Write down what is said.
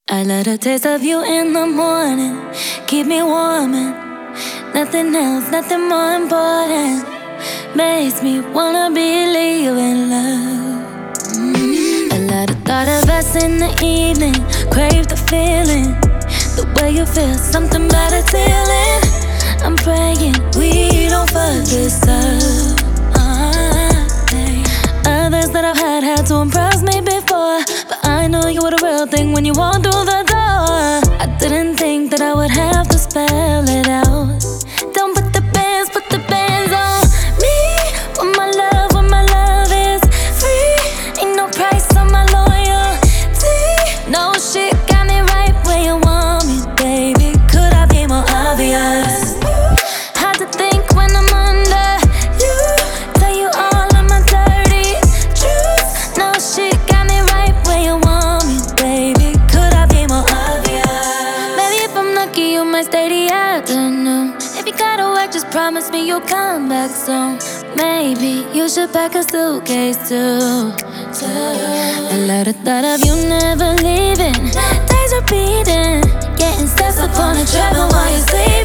I love the taste of you in the morning, keep me warm and nothing else, nothing more important makes me wanna believe in love. I love the thought of us in the evening, crave the feeling, the way you feel, something about a feeling. I'm praying we don't fuck this up. Others that I've had to impress me before, but I knew you were the real thing when you walked through the door. I didn't think that I would have to spell it out. Don't put the bands on me. When my love is free, ain't no price on my loyalty. No shit got me right where you want me, baby. Could I be more obvious? Hard to think when I'm under you, tell you all of my dirty truths. No shit got me right where you want me, baby. Could I be more obvious? Maybe if I'm lucky you might stay the afternoon. If you gotta work, just promise me you'll come back soon. Maybe you should pack a suitcase too. I love the thought of you never leaving. Days repeating, getting steps upon a travel while you're sleeping.